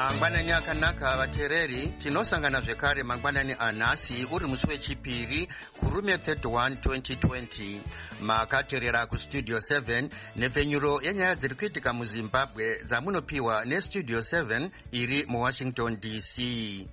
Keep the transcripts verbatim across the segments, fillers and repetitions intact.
mangwanani akanaka vateereri, tinosangana zvekare mangwanani anhasi uri musi wechipiri kurume thirty-one twenty twenty. Makateerera kustudio seven nepfenyuro yenyaya dziri kuitika muzimbabwe dzamunopiwa nestudio seven iri muwashington D C.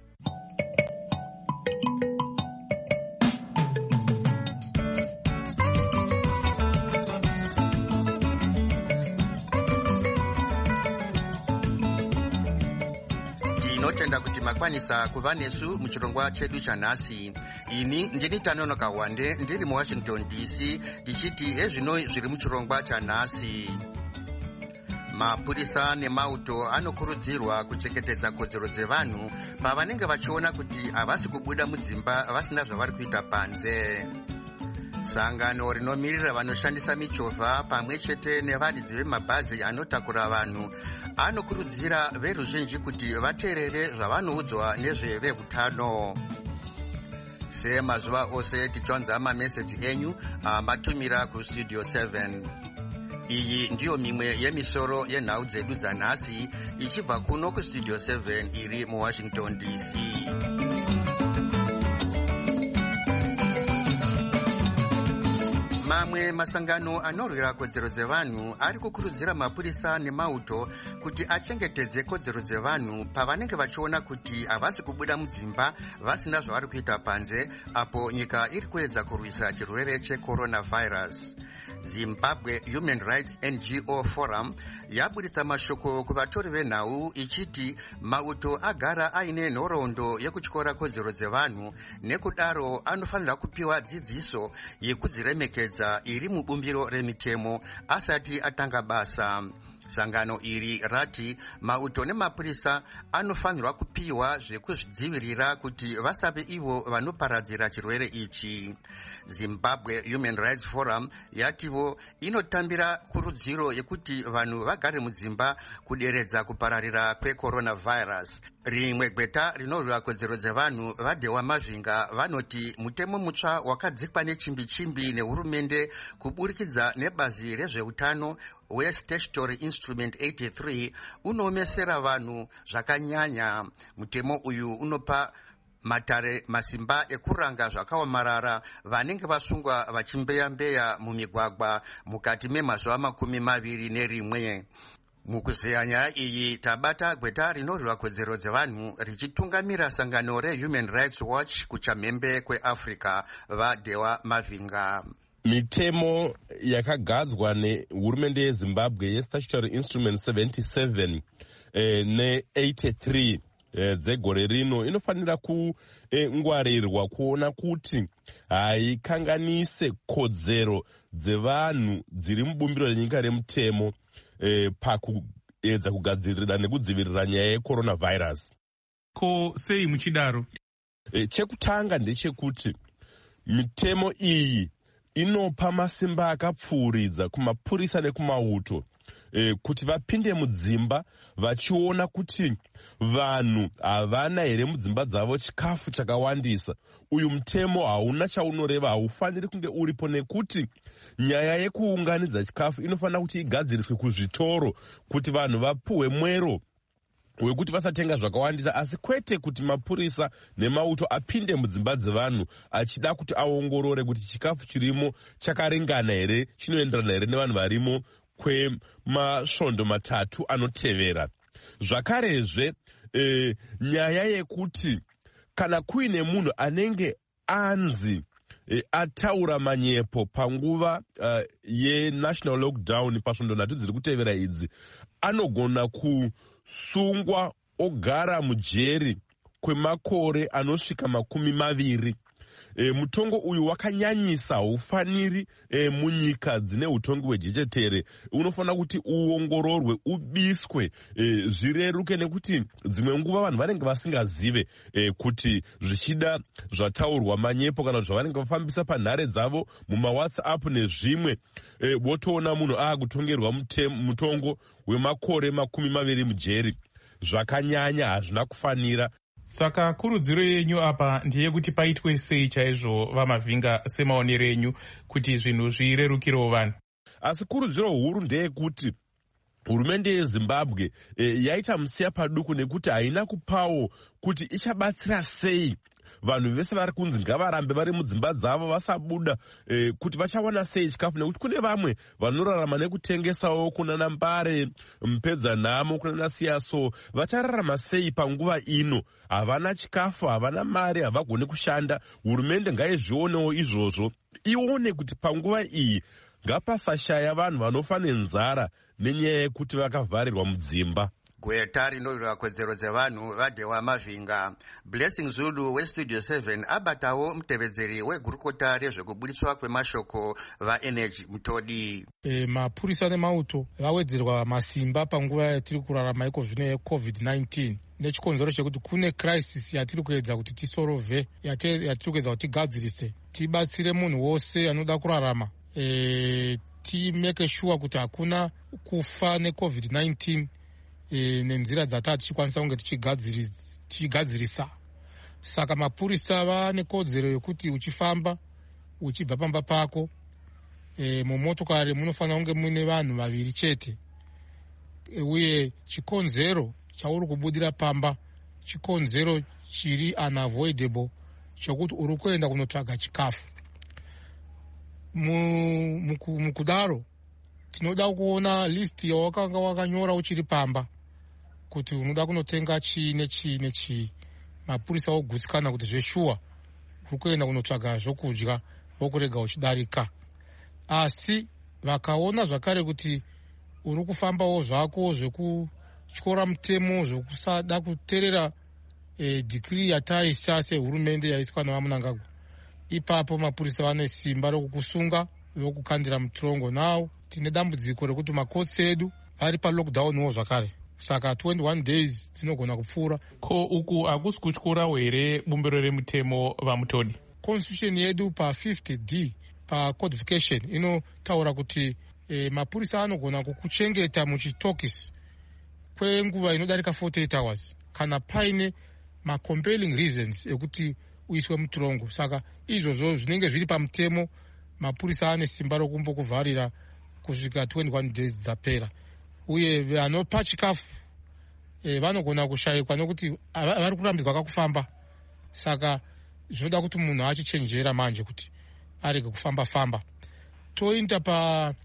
Tinotenda kuti makwanisa kuva nesu muchirongwa chedu chanhasi. Ini ndini Tanonoka Wande ndiri muwashington D C ndichiti ezvino zviri muchirongwa chanhasi. Mapurisa nemauto anokurudzirwa kuchengetedza kodzero dzevanhu pavanenge vachiona kuti havasi kubuda mudzimba vasina zvavari kuita panze. Sangano rinomirira vanoshandisa michovha pamwe chete nevaridzi vemabhazi anotakura vanhu anokurudzira veruzhinji kuti vateerere zvavanoudzwa nezveveutano. Semazuva ose tichwanza mameseji enyu amatumira kustudio seven. Iyi ndiyo mimwe yemisoro yenhau dzedu dzanhasi ichibva kuno kustudio seven iri muwashington D C. Mamwe masangano anorwira kodzero dzevanhu ari kukurudzira mapurisa nemauto kuti achengetedze kodzero dzevanhu pavanenge vachiona kuti havasi kubuda mudzimba vasina zvavari kuita panze apo nyika iri kuedza kurwisa chirwere checoronavirus. Zimbabwe Human Rights N G O Forum yaburitsa mashoko kuvatori venhau ichiti mauto agara aine nhoroondo yekutyora kodzero dzevanhu, nekudaro anofanira kupiwa dzidziso yekudziremekedza iri mubumbiro remitemo asati atanga basa. Sangano iri rati mauto nemapurisa anofanirwa kupiwa zvekuzvidzivirira kuti vasave ivo vanoparadzira chirwere ichi. Zimbabwe Human Rights Forum yativo inotambira kurudziro yekuti vanhu vagare mudzimba kuderedza kupararira kwecoronavirus. Rimwe gweta rinorwira kodzero dzevanhu vaDhewa Mavhinga vanoti mutemo mutsva wakadzikwa nechimbi-chimbi nehurumende kuburikidza nebazi rezveutano weStatutory Instrument eighty-three unomesera vanhu zvakanyanya. Mutemo uyu unopa matare masimba ekuranga zvakaomarara vanenge vasungwa vachimbeya-mbeya mumigwagwa mukati memazuva makumi maviri nerimwe. Mukuzeya nyaya iyi tabata gweta rinorwira kodzero dzevanhu richitungamira sangano reHuman Rights Watch kuchamhembe kweAfrica vaDhewa Mavhinga. Mitemo yakagadzwa nehurumende yeZimbabwe yeStatutory Instrument seventy-seven eh, ne-eighty-three eh, dzegore rino inofanira kungwarirwa kuona kuti haikanganise kodzero dzevanhu dziri mubumbiro renyika remutemo eh, pakuedza kugadzirira nekudzivirira nyaya yecoronavirus. Ko sei muchidaro? Eh, chekutanga ndechekuti mitemo iyi inopa masimba akapfuuridza kumapurisa nekumauto e, kuti vapinde mudzimba vachiona kuti vanhu havana here mudzimba dzavo chikafu chakawandisa. Uyu mutemo hauna chaunoreva, haufaniri kunge uripo nekuti nyaya yekuunganidza chikafu inofanira kuti igadziriswe kuzvitoro kuti vanhu vapuhwe mwero wekuti vasatenga zvakawandisa, asi kwete kuti mapurisa nemauto apinde mudzimba dzevanhu achida kuti aongorore kuti chikafu chirimo chakaringana here, chinoenderana here nevanhu varimo kwemasvondo matatu anotevera. Zvakarezve e, nyaya yekuti kana kuine munhu anenge anzi e, ataura manyepo panguva uh, yenational lockdown pasvondo nhatu dziri kutevera idzi, anogona ku sungwa ogara mujeri kwemakore anosvika makumi maviri. E, mutongo uyu wakanyanyisa, haufaniri e, munyika dzine utongi hwejechetere. Unofanira kuti uongororwe, ubiswe, e, zvireruke, nekuti dzimwe nguva vanhu vanenge vasingazive e, kuti zvichida zvataurwa manyepo kana zvavanenge vafambisa panhare dzavo mumawhatsapp nezvimwe, e, wotoona munhu aakutongerwa mutongo wemakore makumi maviri mujeri. Zvakanyanya, hazvina kufanira. Saka kurudziro yenyu apa ndeyekuti paitwe sei chaizvo vaMavhinga semaonero enyu kuti zvinhu zvirerukirewo vanhu? Asi kurudziro huru ndeyekuti hurumende yezimbabwe e, yaita musiya paduku nekuti haina kupawo kuti ichabatsira sei vanhu vese vari kunzi ngavarambe vari mudzimba dzavo vasabuda e, kuti vachawana sei chikafu, nekuti kune vamwe vanorarama nekutengesawo kunana Mbare, Mpedzanhamo, kunana Siyaso. Vachararama sei panguva ino? Havana chikafu, havana mari, havagoni kushanda. Hurumende ngaizvionewo izvozvo, ione kuti panguva iyi ngapasashaya vanhu vanofa nenzara nenyaya yekuti vakavharirwa mudzimba. Gweta rinorwira kodzero dzevanhu vaDhewa Mavhinga. Blessing Zulu weStudio seven abatawo mutevedzeri wegurukota rezvekubudiswa kwemashoko vaEnergy Mutodi. E, mapurisa nemauto vawedzerwa masimba panguva yatiri kurarama iko zvino yecovid nineteen nechikonzero chekuti kune crisis yatiri kuedza kuti tisorove, yatiri kuedza kuti tigadzirise, tibatsire munhu wose anoda kurarama, e, timeke sure kuti hakuna kufa necovid nineteen E, nenzira dzatava tichikwanisa kunge tichigadzirisa. Saka mapurisa vane kodzero yokuti uchifamba uchibva pamba pako e, mumotokari munofanira kunge muine vanhu vaviri chete, e, uye chikonzero chauri kubudira pamba chikonzero chiri unavoidable chokuti uri kuenda kunotsvaga chikafu. Mukudaro tinoda kuona list yawakanga wakanyora uchiri pamba kuti unoda kunotenga chii nechii nechii. Mapurisa ogutsikana kuti zveshuwa uri kuenda kunotsvaga zvokudya vokurega uchidarika. Asi vakaona zvakare kuti uri kufambawo zvako zvekutyora mutemo zvekusada kuteerera e, dhikiri yataisa sehurumende yaiswa navaMunangagwa, ipapo mapurisa vane simba rokukusunga vokukandira mutirongo. Nawo tine dambudziko rekuti makotsi edu vari palockdownwo zvakare, saka twenty-one days dzinogona kupfuura. Ko uku hakusi kutyurawo here bumbiro remutemo vaMutodi? Constitution yedu pa fifty D pa codification inotaura kuti e, mapurisa anogona kukuchengeta muchitokisi kwenguva inodarika forty-eight hours kana paine macompelling reasons ekuti uiswe mutirongo. Saka izvozvo zvinenge zviri pamutemo, mapurisa ane simba rokumbokuvharira kusvika twenty-one days dzapera. Uye vanopa chikafu e, vanogona kushayikwa nokuti vari kurambidzwa kakufamba. Saka zvinoda kuti munhu achichenjera manje kuti arege kufamba famba. Toinda pa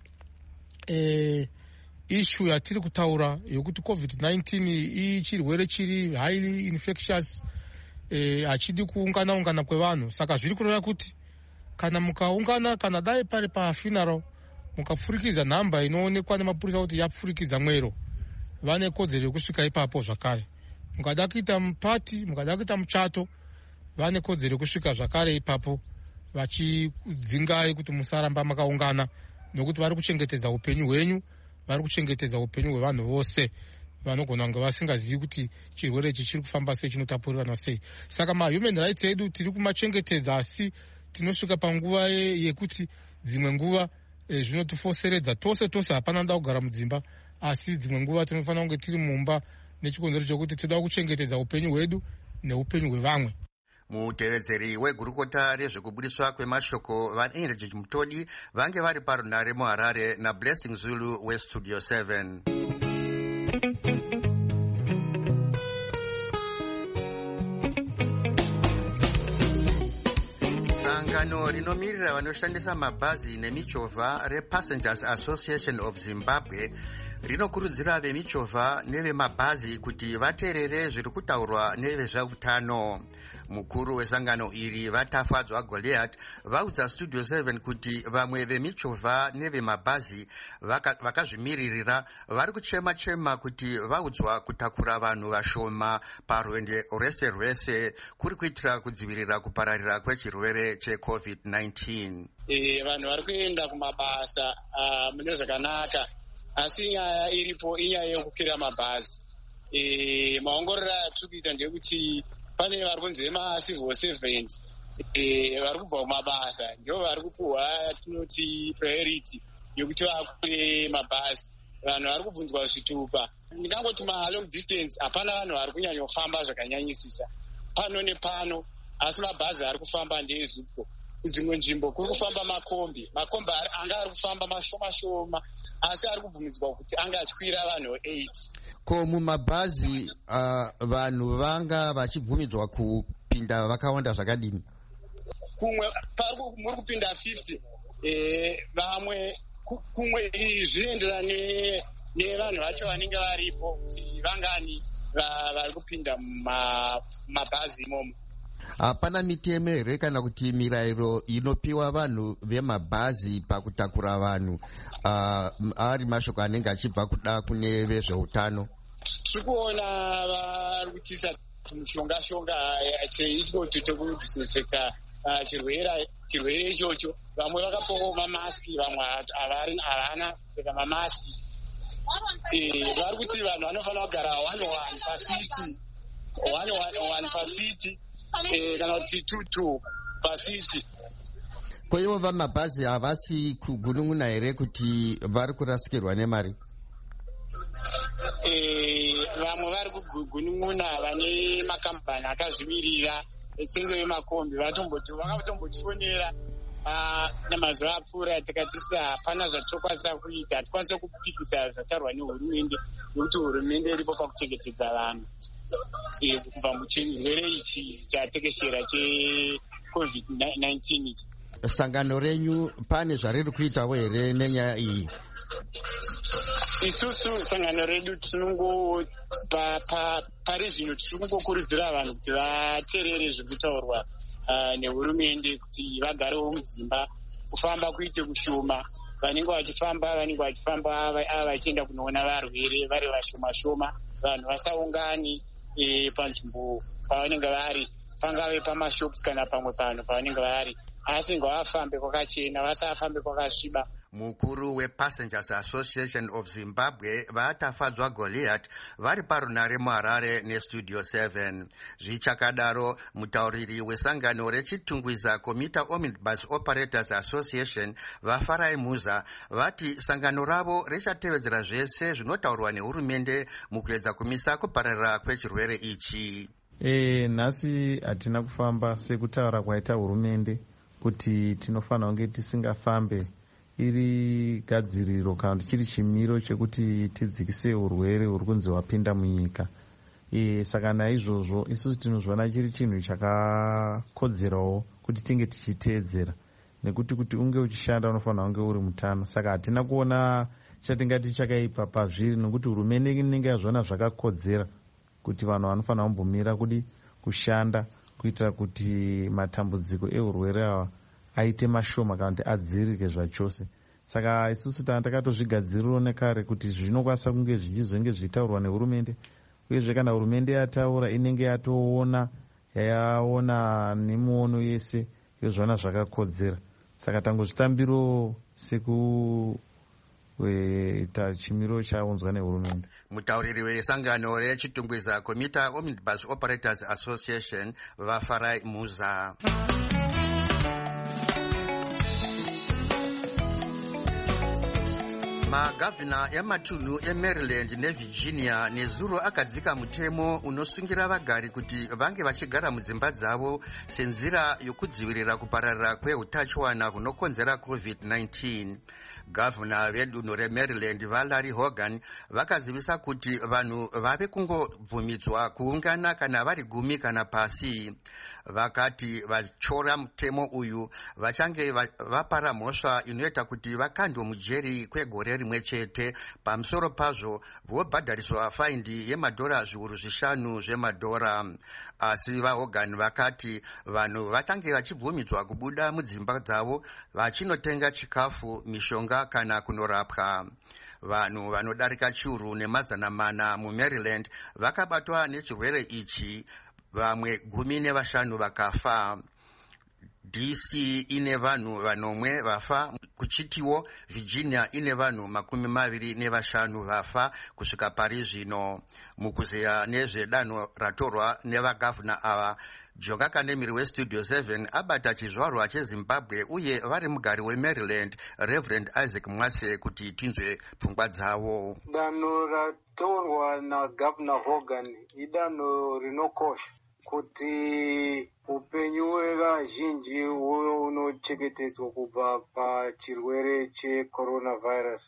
e, issue yatiri kutaura yokuti covid nineteen ichirwere chiri highly infectious, e, hachidi kuungana ungana kwevanhu. Saka zviri kureva kuti kana mukaungana, kana dai pari pa funeral mukapfurikidza nhamba inoonekwa nemapurisa kuti yapfurikidza mwero, vane kodzero yekusvika ipapo zvakare. Mukada kuita mupati, mukada kuita muchato, vane kodzero yekusvika zvakare ipapo vachidzingai kuti musaramba makaungana, nokuti vari kuchengetedza upenyu hwenyu, vari kuchengetedza upenyu hwevanhu vose vanogona kunge vasingazivi kuti chirwere ichi chiri kufamba sei, chinotapurirana sei. Saka mahuman rights edu tiri kumachengetedza, asi tinosvika panguva yekuti dzimwe nguva e, zvinotifoseredza tose tose. Hapana nda kugara mudzimba, asi dzimwe nguva tinofanira kunge tiri mumba nechikonzero chokuti toda kuchengetedza upenyu hwedu neupenyu hwevamwe. Mutevedzeri wegurukota rezvekubudiswa kwemashoko vaEnergy Mutodi vange vari parunare muHarare naBlessing Zulu weStudio seven. Sangano rinomirira vanoshandisa mabhazi nemichovha rePassengers Association of Zimbabwe rinokurudzira vemichovha nevemabhazi kuti vateerere zviri kutaurwa nevezveutano. Mukuru wesangano iri Vatafadzwa Goliath vaudza Studio seven kuti vamwe vemichovha nevemabhazi vakazvimiririra vari kuchema-chema kuti vaudzwa kutakura vanhu vashoma parwendo rwese rwese kuri kuitira kudzivirira kupararira kwechirwere checovid nineteen. E, vanhu vari kuenda kumabasa uh, mune zvakanaka, asi nyaya iripo inyaya yekukwira mabhazi. E, maongororo atiri kuita ndeyekuti pane vari kunzi vemacivil servants e, vari kubva kumabasa ndivo vari kupuhwa tinoti priority yokuti vakwire mabhazi. Vanhu vari kubvunzwa zvitupa. Ndingangoti malong distance hapana vanhu vari kunyanyofamba zvakanyanyisisa pano nepano, asi mabhazi ari kufamba ndeezupo. Kudzimwe nzvimbo kuri kufamba makombi, makombi anga ari kufamba mashoma shoma, asi ari kubvumidzwa kuti anga achikwira vanhu eight. Ko mumabhazi uh, vanhu vanga vachibvumidzwa kupinda vakawanda zvakadini? Kumwe muri kupinda fifty, vamwe kumwe zvinoenderana nevanhu vacho vanenge varipo kuti vangani vari kupinda mumabhazi imomo. Hapana mitemo here kana kuti mirayiro inopiwa vanhu vemabhazi pakutakura vanhu uh, ari mashoko anenge achibva kuda kune vezveutano? Tiri kuona vari kutiisa mushonga-shonga cheitiko tekudisinfecta chirwere chirwere ichocho. Vamwe vakapfeka mamaski, vamwe havana kupfeka mamaski. Vari kuti vanhu vanofanira kugara one one pasiti, one one pasiti, kana kuti two two pasiti. Ko ivo vamabhazi havasi kugunun'una here kuti vari kurasikirwa nemari? Vamwe vari kugunun'una vane makambani akazvimirira senge vemakombi vakatombotifonera namazuva apfuura tikatisa hapana zvatikwanisa kuita, hatikwanisa kupikisa zvataurwa nehurumende nekuti hurumende iripo pakuchengetedza vanhu kubva muchirwere ichi chatekeshera checovid nineteen ichi. Sangano renyu pane zvariri kuitawo here nenyaya iyi? Isusu sangano redu tinongo pari zvino tiri kungokurudzira vanhu kuti vateerere zviri kutaurwa nehurumende kuti vagarewo mudzimba, kufamba kuite kushoma. Vanenge vachifamba vanenge vachifamba vachienda kunoona varwere vari vashoma shoma. Vanhu vasaungani panzvimbo pavanenge vari, pangave pamashops kana pamwe panhu pavanenge vari, asi ngavafambe kwakachena, vasafambe kwakasviba. Mukuru wePassengers Association of Zimbabwe vatafadzwa Goliath vari parunare muHarare neStudio seven. Zvichakadaro, mutauriri wesangano rechitungwiza Commuter Omnibus Operators Association vaFarai Muza vati sangano ravo richatevedzera zvese zvinotaurwa nehurumende mukuedza kumisa kupararira kwechirwere ichi. E, nhasi hatina kufamba sekutaura kwaita hurumende kuti tinofanira kunge tisingafambe iri gadziriro kana kuti chiri chimiro chekuti tidzikise urwere huri kunzi hwapinda munyika. E, saka naizvozvo isusu tinozviona chiri chinhu chakakodzerawo kuti tinge tichiteedzera, nekuti kuti unge uchishanda unofanira kunge uri mutano. Saka hatina kuona chatingati chakaipa pazviri, nekuti hurumende inenge yazviona zvakakodzera kuti vanhu vanofanira kumbomira kudi kushanda kuitira kuti matambudziko ehurwere ava aite mashoma kana kuti adzirike zvachose. Saka isusu takatozvigadziriro nekare kuti zvinokwanisa kunge zvichizonge zvitaurwa nehurumende, uyezve kana hurumende yataura inenge yatoona yayaona nemuono yese yozviona zvakakodzera. Saka tangozvitambiro seku ita chimiro chaunzwa nehurumende. Mutauriri wesangano rechitungwiza Commuter Omnibus Operators Association vaFarai Muza. Magavhina ematunhu eMaryland neVirginia nezuro akadzika mutemo unosungira vagari kuti vange vachigara mudzimba dzavo senzira yokudzivirira kupararira kweutachiwana hunokonzera covid nineteen. Gavhina vedunhu reMaryland vaLarry Hogan vakazivisa kuti vanhu vave kungobvumidzwa kuungana kana vari gumi kana pasi. Vakati vachora mutemo uyu vachange vapara mhosva inoita kuti vakandwe mujeri kwegore rimwe chete. Pamusoro pazvo vobhadhariswa faindi yemadhora zviuru zvishanu zvemadhora. Asi vaHogan vakati vanhu vachange vachibvumidzwa kubuda mudzimba dzavo vachinotenga chikafu, mishonga kana kunorapwa. Vanhu vanodarika chiuru nemazana mana muMaryland vakabatwa nechirwere ichi, vamwe gumi nevashanu vakafa. D C ine vanhu vanomwe vafa, kuchitiwo Virginia ine vanhu makumi maviri nevashanu vafa kusvika pari zvino. Mukuzeya nezvedanho ratorwa nevagavhina ava, Joka Kandemiri weStudio seven abata chizvarwa cheZimbabwe uye vari mugari weMaryland Reverend Isaac Mwase kuti tinzwe pfungwa dzavo. Danho ratorwa naGavhina Hogan idanho rinokosha kuti upenyu hwevazhinji huve hunochengetedzwa kubva pachirwere checoronavirus.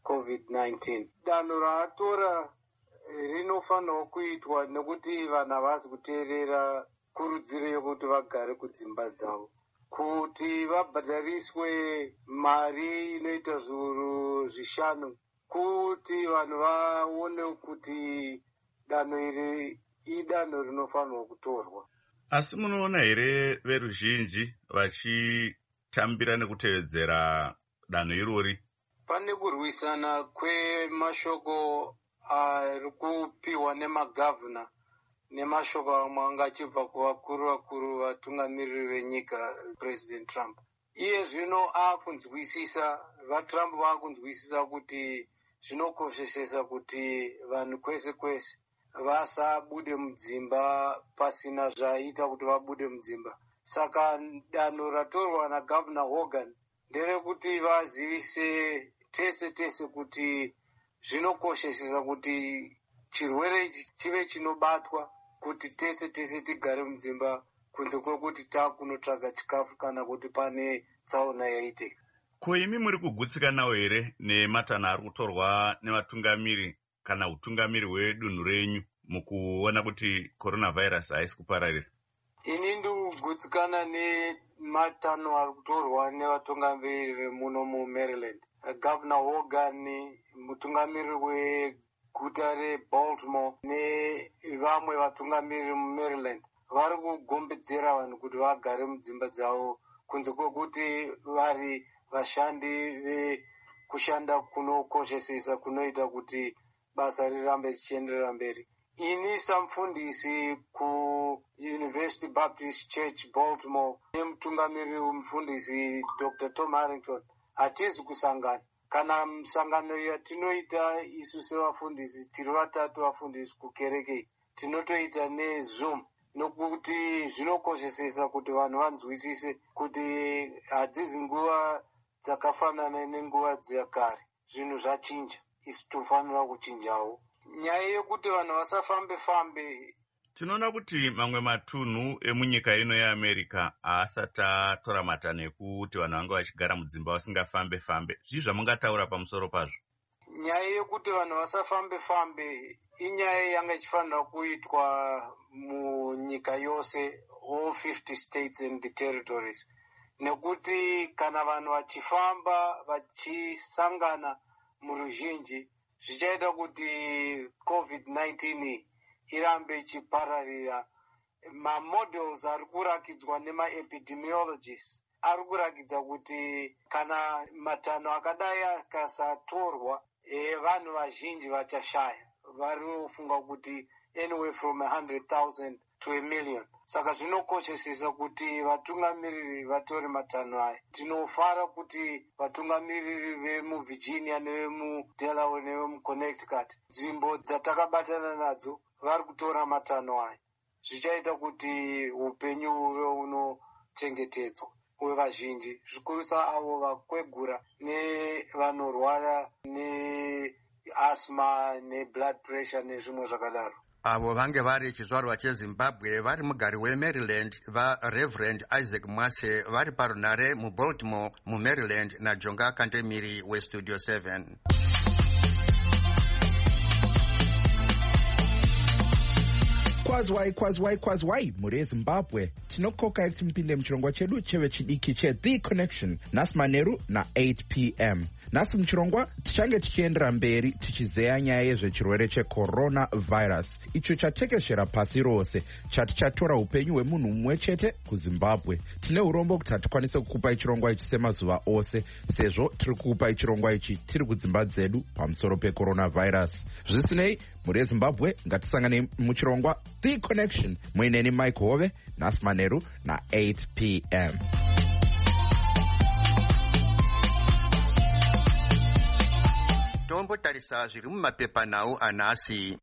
covid nineteen. Danho raatora rinofanirwa kuitwa nekuti vanhu havasi kuteerera kurudziro yokuti vagare kudzimba dzavo, kuti vabhadhariswe mari inoita zviuru zvishanu, kuti vanhu vaone kuti danho iri idanho rinofanirwa kutorwa. Asi munoona here veruzhinji vachitambira nekutevedzera danho irori? Pane kurwisana kwemashoko ari kupiwa nemagavhuna nemashoko amwe anga achibva kuvakuru vakuru vatungamiriri venyika, President Trump. Iye zvino aakunzwisisa, vaTrump vaakunzwisisa kuti zvinokoshesesa kuti vanhu kwese kwese vasabude mudzimba pasina zvaita kuti vabude mudzimba. Saka danho ratorwa naGavana Hogan nderekuti vazivise tese tese kuti zvinokoshesesa kuti chirwere ichi chive chinobatwa, kuti tese tese tigare mudzimba kunze kwekuti taakunotsvaga chikafu kana kuti pane tsaona yaitika. Ko imi muri kugutsikanawo here nematanho ari kutorwa nevatungamiri kana utungamiri hwedunhu renyu mukuona kuti coronavirus haisi kupararira? Ini ndirikugutsikana nematanho ari kutorwa nevatungamiri muno muMaryland. Governor Hogan, mutungamiri weguta reBaltimore nevamwe vatungamiri muMaryland vari kugombedzera vanhu kuti vagare mudzimba dzavo kunze kwekuti vari vashandi vekushanda kunokoshesesa kunoita kuti basa rirambe richienderera mberi. Ini samufundisi kuUniversity Baptist Church Baltimore nemutungamiri wemufundisi Doctor Tom Harrington hatizi kusangana. Kana musangano yatinoita isu sevafundisi tiri vatatu vafundisi kukereke tinotoita neZoom, nokuti zvinokoshesesa kuti vanhu vanzwisise kuti hadzizi nguva dzakafanana nenguva dzekare. Zvinhu zvachinja, isu tofanira kuchinjawo. Nyaya yekuti vanhu vasafambe fambe, tinoona kuti mamwe matunhu emunyika ino yeAmerica haasati atora matanho ekuti vanhu vanga vachigara mudzimba vasingafambe fambe. Zvii zvamungataura pamusoro pazvo? Nyaya yekuti vanhu vasafambe fambe inyaya yanga ichifanira kuitwa munyika yose, all fifty states and the territories. Nekuti kana vanhu vachifamba vachisangana muruzhinji zvichaita kuti covid nineteen irambe ichipararira. Mamodels ari kurakidzwa nemaepidemiologists ari kurakidza kuti kana matanho akadai akasatorwa, e, vanhu vazhinji vachashaya. Vari kufunga kuti anywhere from a hundred thousand to a million. Saka zvinokoshesesa kuti vatungamiriri vatore matanho aya. Tinofara kuti vatungamiriri vemuVirginia nevemuDelaware nevemuConnecticut, nzvimbo dzatakabatana nadzo, vari kutora matanho aya. Zvichaita kuti upenyu huve hunochengetedzwa hwevazhinji, zvikurusa avo vakwegura nevanorwara neasthma neblood pressure nezvimwe zvakadaro. Avo vange vari chizvarwa cheZimbabwe vari mugari weMaryland vaReverend Isaac Mwase vari parunare muBaltimore muMaryland naJonga Kantemiri weStudio seven. Kwazwai kwazwai kwazwai muri eZimbabwe tinokoka kuti mupinde muchirongwa chedu cheve chidiki cheThe Connection nhasi manheru na-eight p m nhasi muchirongwa tichange tichiendera mberi tichizeya nyaya yezvechirwere cheCoronavirus icho chatekeshera pasi rose chati chatora upenyu hwemunhu mumwe chete kuZimbabwe. Tine urombo kuti hatikwanise kukupai chirongwa ichi semazuva ose sezvo tiri kukupai chirongwa ichi tiri kudzimba dzedu pamusoro peCoronavirus. Zvisinei, muri eZimbabwe ngatisangane muchirongwa The Connection muineni Mike Hove nhasi manheru na-eight p m. Tombotarisa zviri mumapepanhau anhasi.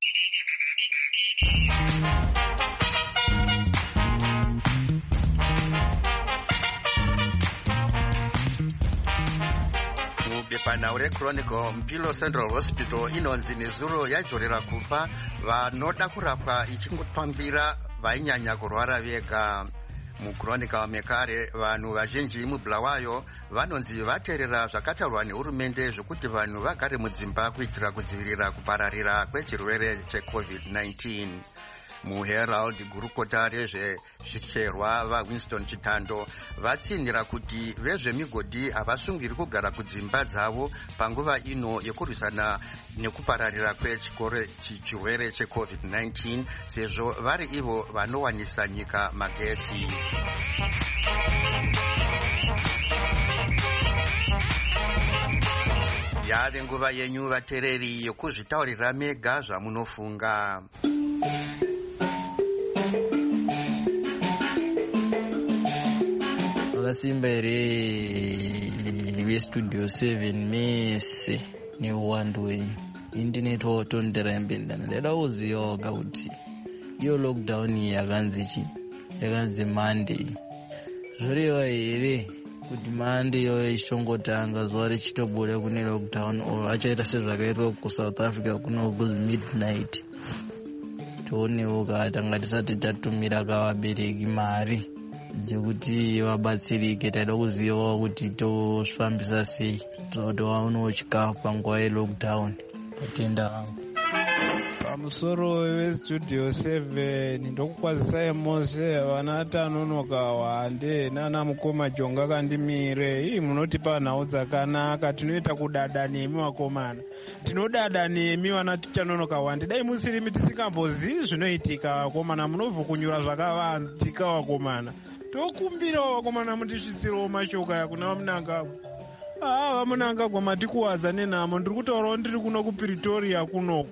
Mubepanhau reChronicle, Mpilo Central Hospital inonzi nezuro yadzorera kupa vanoda kurapwa ichingotambira vainyanya kurwara vega. Mukronika wamekare vanhu vazhinji mubulawayo vanonzi vateerera zvakataurwa nehurumende zvokuti vanhu vagare mudzimba kuitira kudzivirira kupararira kwechirwere checovid nineteen. MuHerald gurukota rezvezvicherwa vaWinston Chitando vatsinhira kuti vezvemigodhi havasungiri kugara kudzimba dzavo panguva ino yekurwisana nekupararira kwechirwere checovid nineteen sezvo vari ivo vanowanisa nyika magetsi. Yave nguva yenyu vateereri yokuzvitaurira mega zvamunofunga. Simba here vestudio seven mese neuwandu wenyu internet wotondera mbendana ndada kuzivawo kuti iyo lockdown yakanzi chi yakanzi Monday zvoreva here kuti Monday yo ishongotanga zuva richitobuda kune lockdown or achaita sezvakaitwa kuSouth Africa kuno kuzi midnight. Tionewo katanga tisati tatumira kavabereki mari dzekuti vabatsirike. Taida kuzivawo kuti tozvifambisa sei kuti vaonewo chikafu panguva yelockdown. Tatenda vangu pamusoro westudio seven ndokukwazisai mose vana Tanonoka Wande nana Mukoma Jonga kandimire. Ii munotipa nhau dzakanaka, tinoita kudada nemi vakomana, tinodada nemi vana Tanonoka Wande. Dai musirimi tisingambozivi zvinoitika vakomana, munobva kunyura zvakavanzika vakomana. Tokumbirawo vakomana mutisvitsirawo mashoka kuna Munangagwa. Ah, vamunangagwa matikuwadza nenhamo. Ndiri kutaurawo ndiri kuno kuPretoria kuno.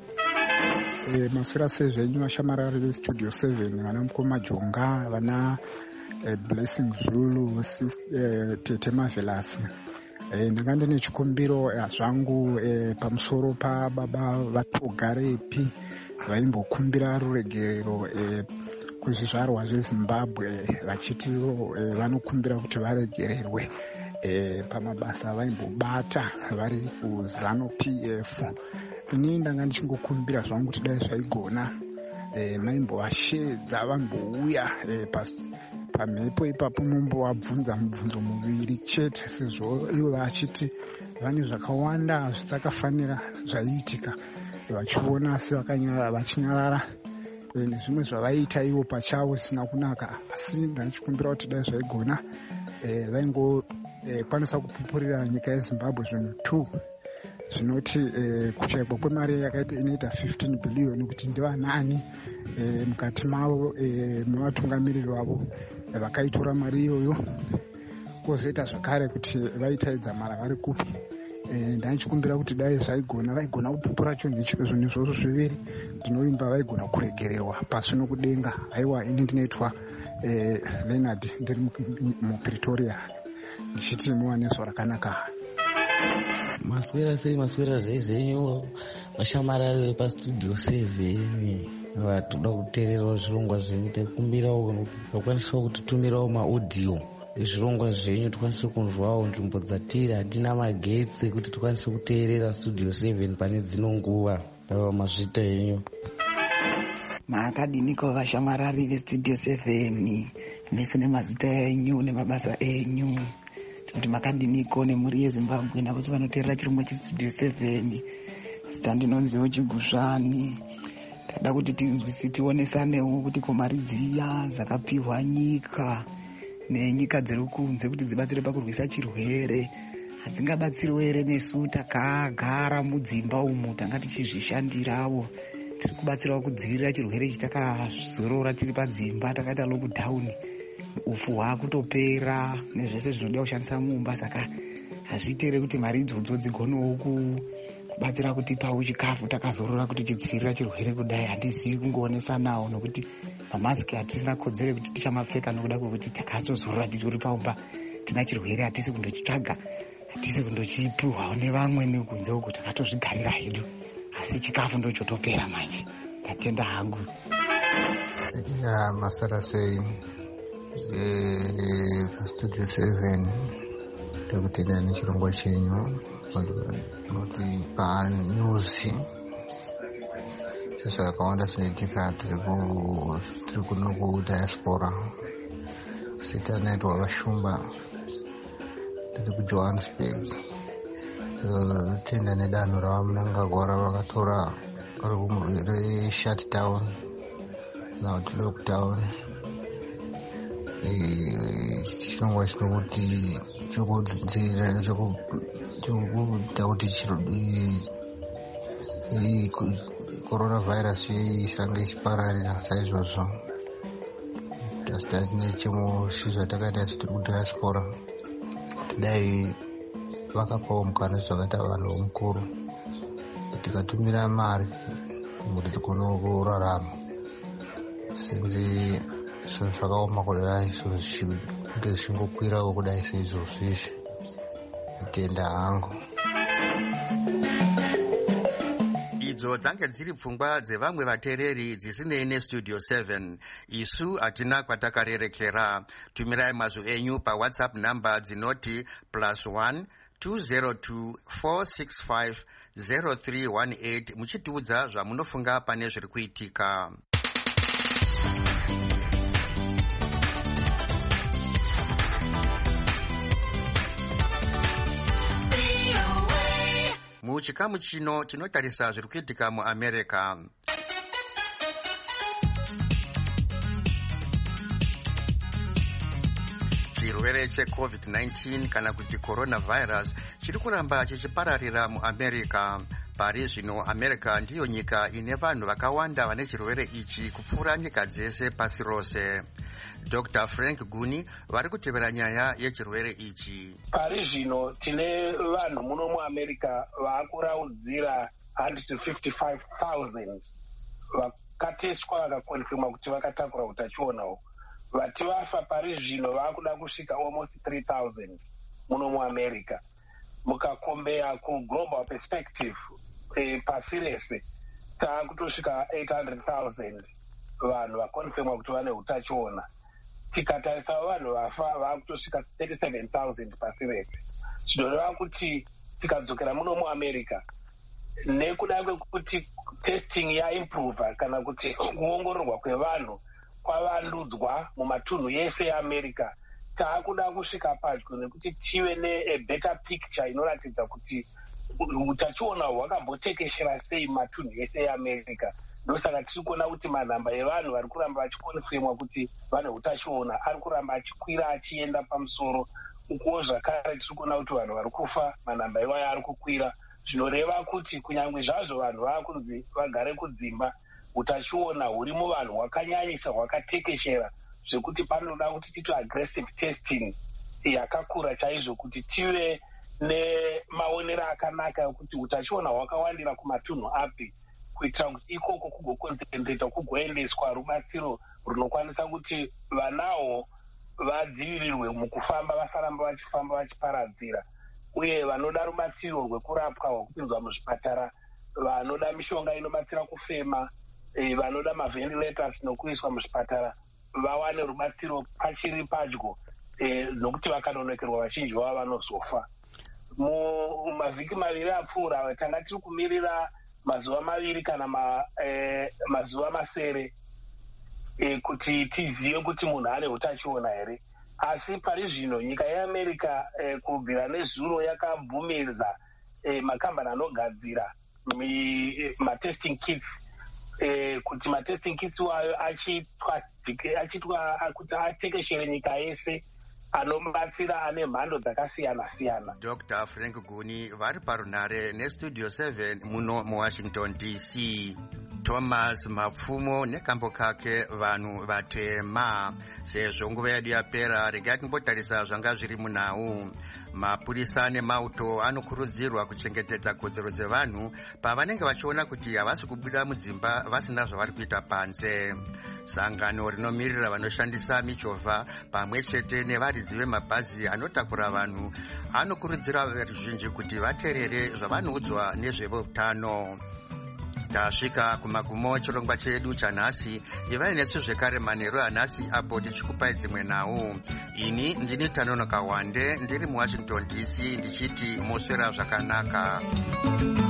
E, maswera sezvenyu vashamarari vestudio seven vana Mukoma Jonga, vana e, Blessing Zulu, e, Tete Marvelous. E, ndanga ndine chikumbiro e, zvangu e, pamusoro pababa vatogarepi vaimbokumbira ruregerero e, kuzvizvarwa zveZimbabwe vachiti e, vanokumbira kuti varegererwe e, pamabasa avaimbobata vari kuZanu P F. Ini ndanga ndichingokumbira zvangu kuti dai zvaigona e, maimbovashedza vambouya e, pamhepo ipapo mumbovabvunza mubvunzo muviri chete, sezvo ivo vachiti vane zvakawanda zvisakafanira zvaiitika vachiona sevakanyarara vachinyarara nezvimwe zvavaita ivo pachavo zvisina kunaka. Asi ndanichikumbira kuti dai zvaigona e, vaingokwanisa e, kupupurira nyika yeZimbabwe zvinhu two zvinoti e, kuchaikwa kwemari yakaita inoita fifteen billion kuti ndivanani e, mukati mavo e, mevatungamiriri vavo e, vakaitora mari iyoyo, kwozoita zvakare kuti vaitaidza mara vari kupi. E, ndanichikumbira kuti dai zvaigona vaigona kupupura chonje zvinhu izvozvo zviviri ndinoimba vaigona kuregererwa pasi nokudenga. Haiwa, ini ndinoitwa e, Leonard ndiri muPretoria ndichiti muwaneso rakanaka. Maswera sei maswera zvai zvenyu vashamarari vepastudio seven vatoda kuteererawo zvirongwa zvenyu. Tikumbirawo vakwanisawo kutitumirawo maaudio ezvirongwa zvenyu tikwanise kunzwawo. Nzvimbo dzatiri hatina magetsi ekuti tikwanise kuteerera studio seven pane dzino nguva. Ndava mazvita henyu. Makadiniko vashamarari vestudio seven vese nemazita enyu nemabasa enyu kuti makadiniko nemhuri yeZimbabwe navose vanoteerera chirongwa chestudio seven. Zita ndinonziwo Chigusvani. Ndada kuti tinzwisi tionesanewo kuti komari dziya dzakapiwa nyika nenyika dziri kunze kuti dzibatsire pakurwisa chirwere hadzingabatsiriwo here nesu takagara mudzimba umu tanga tichizvishandirawo. Tiri kubatsirawo kudzivirira chirwere chitakazorora tiri padzimba takaita lockdown. Ufu hwakutopera nezvese zvinoda kushandisa mumba, saka hazviite here kuti mari idzodzo dzigonewo kubatsira kutipawo chikafu takazorora kuti tidzivirira chirwere kudai. Handizivi kungoonesanawo nokuti mamasiki hatisina kodzero kuti tichamapfeka nokuda kwekuti takazozorora tichiri paumba tina chirwere. Hatisi kundochitsvaga, hatisi kundochipiwawo nevamwe nekunze uku, takatozvigarira hedu. Asi chikafu ndochotopera manje. Ndatenda hangu. Ya masara sei e pastudio seven ndakutenda nechirongwa chenyu noti panews sezvakawanda zvinoitika tiri kuno kudiaspora. zita naitwa Vashumba, ndiri kuJohannesburg. Tenda nedanho ravamnangagwara vakatora re-shutdown kana kuti lockdown. Chirongwa chinokuti chokudzidzira chokuita kuti coronavirus isange ichipararira saizvozvo tasita tine chimwe zvatakaita tiri kudiaspora kuti dai vakapawo mukana zvakaita vanhu mukuru tikatumira mari kuti tikone kurarama sinzi zvinhu zvakaoma kudai zvinhu zvinge zvichingokwirawo kudai seizvozvo izvi atenda hangu. Idzo dzange dziri pfungwa dzevamwe vatereri dzisinei nestudio seven. Isu hatina kwatakarerekera. Tumirai mazwi enyu paWhatsApp number dzinoti plus one two zero two four six five zero three one eight muchitiudza zvamunofunga pane zviri kuitika. Muchikamu chino tinotarisa zviri kuitika muAmerica. Chirwere checovid nineteen kana kuti coronavirus chiri kuramba chichipararira muAmerica. Pari zvino America ndiyo nyika ine vanhu vakawanda vane chirwere ichi kupfuura nyika dzese pasi rose. Doctor Frank Guni vari kutevera nyaya yechirwere ichi. Pari zvino tine vanhu muno muAmerica vakuraudzira one hundred fifty-five thousand vakateswa vakakonfirma kuti vakatakura utachiona. Vati vafa pari zvino vakuda kusvika almost three thousand muno muAmerica. Mukakombeya ku global perspective e, pasi rese taakutosvika eight hundred thousand vanhu vakonfirma kuti vane utachiona. Tikatarisa vanhu vafa vakutosvika thirty-seven thousand pasi rese. Zvinoreva kuti tikadzokera muno muAmerica nekuda kwekuti testing yaimprova kana kuti kuongororwa kwevanhu kwavandudzwa mumatunhu yese eAmerica, taakuda kusvika padyo nekuti tive ne-better picture inoratidza kuti utachiona hwakambotekeshera sei matunhu yese eAmerica. Ndosaka tiri kuona kuti manhamba evanhu vari kuramba vachikonfirmwa kuti vane utachiona ari kuramba achikwira achienda pamusoro. Ukuwo zvakare tiri kuona kuti vanhu vari kufa manhamba iwayo ari kukwira. Zvinoreva kuti kunyange zvazvo vanhu vakunzi vagare kudzimba, utachiona huri muvanhu hwakanyanyisa hwakatekeshera zvekuti panoda kuti titi aggressive testing yakakura chaizvo kuti tive nemaonero akanaka ekuti utachiona hwakawandira kumatunhu api, kuitira kuti ikoko kugokonzentreta kugoendeswa rubatsiro runokwanisa kuti vanawo vadzivirirwe mukufamba vasaramba vachifamba vachiparadzira, uye vanoda rubatsiro rwekurapwa rwekupinzwa muzvipatara, vanoda mishonga inobatsira kufema, e, vanoda maventilators nokuiswa muzvipatara vawane rubatsiro pachiri padyo, e, nokuti vakanonokerwa vazhinji vavo vanozofa. Mumavhiki maviri apfuura tanga tiri kumirira mazuva maviri kana ma, e, mazuva masere e, kuti tizive kuti munhu ane utachiona here. Asi pari zvino nyika yeAmerica e, kubvira nezuro yakabvumiridza e, makambani anogadzira matesting kits e, kuti matesting kits wayo achitwa achitwa kuti atekeshere nyika yese, anobatsira ane mhando dzakasiyana siyana. Doctor Frank Guni vari parunare nestudio seven muno muWashington D C. Thomas Mapfumo nekambo kake vanhu vatema. Sezvo nguva yedu yapera, regai timbotarisa zvanga zviri munhau. Mapurisa nemauto anokurudzirwa kuchengetedza kodzero dzevanhu pavanenge vachiona kuti havasi kubuda mudzimba vasina zvavari kuita panze. Sangano rinomirira vanoshandisa michovha pamwe chete nevaridzi vemabhazi anotakura vanhu anokurudzira veruzhinji kuti vateerere zvavanoudzwa nezveutano. Tasvika kumagumo chirongwa chedu chanhasi. Ivai nesu zvekare manheru anhasi apo tichikupai dzimwe nhau. Ini ndini Tanonoka Wande ndiri muWashington D C ndichiti moswera zvakanaka.